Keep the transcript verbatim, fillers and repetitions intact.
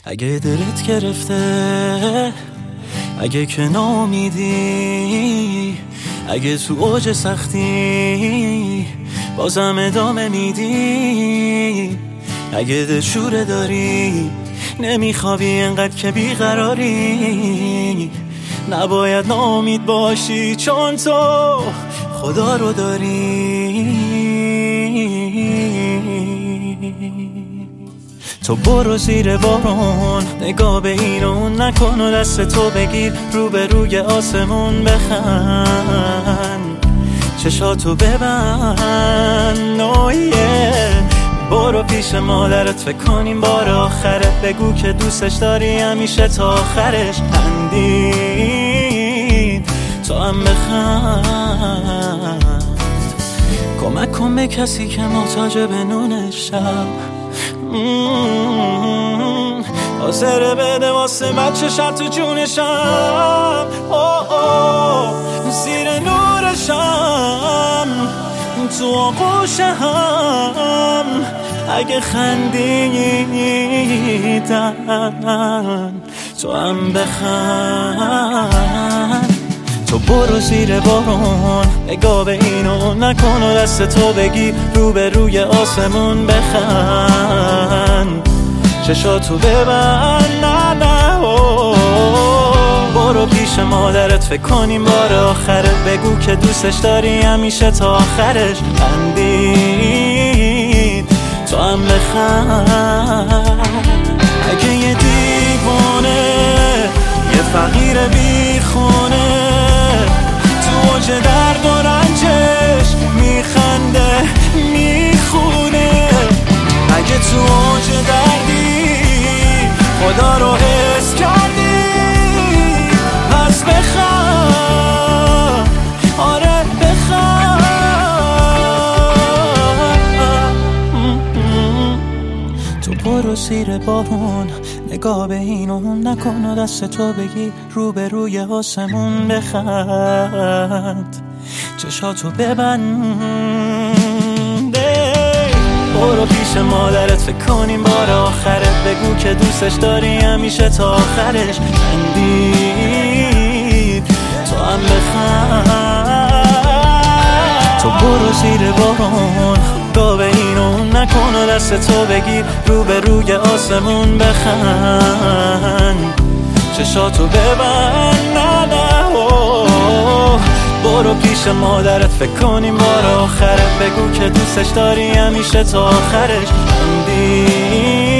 اگه دلت گرفته، اگه که ناامیدی، اگه تو اوج سختی بازم ادامه میدی، اگه دلشوره داری نمیخوابی انقدر که بیقراری، نباید ناامید باشی چون تو خدا رو داری. تو برو زیر بارون، نگاه به این و اون نکن و دست تو بگیر رو به روی آسمون بخند، چشاتو ببند نویه. برو پیش مادرت فکر کنیم بار آخره، بگو که دوستش داری همیشه تا آخرش. خندید تو هم بخند، کمک کن به کسی که محتاج به نون شب، حاضره بده واسه بچه شب تو جونشم. اوه اوه زیر نورشم، تو آغوش هم، اگه خندیدن تو هم بخند. تو برو زیر بارون، نگاه به این و نکن و دست تو بگی رو به روی آسمون بخند، چشاتو ببند نه نه. برو پیش مادرت فکر کنیم بار آخره، بگو که دوستش داری همیشه تا آخرش. خندید تو هم بخند. اگه یه دیوانه، یه فقیر بیخونه، تو اوج درد و رنجش میخنده میخونه، اگه تو اوج دردی خدا رو حس کردی پس بخند، آره بخند. تو برو زیر بارون، نگاه به این و اون نکن و دست تو بگی رو به روی آسمون بخند، چشاتو ببند. برو پیش مادرت فکر کنیم بار آخره، بگو که دوستش داری همیشه تا آخرش. خندید تو هم بخند. تو برو زیر بارون، نگاه به این و اون نکن و دست تو بگیر رو به روی آسمون بخند، چشاتو ببند نه نه. برو پیش مادرت فکر کنیم بار آخره، بگو که دوستش داری همیشه تا آخرش. خندید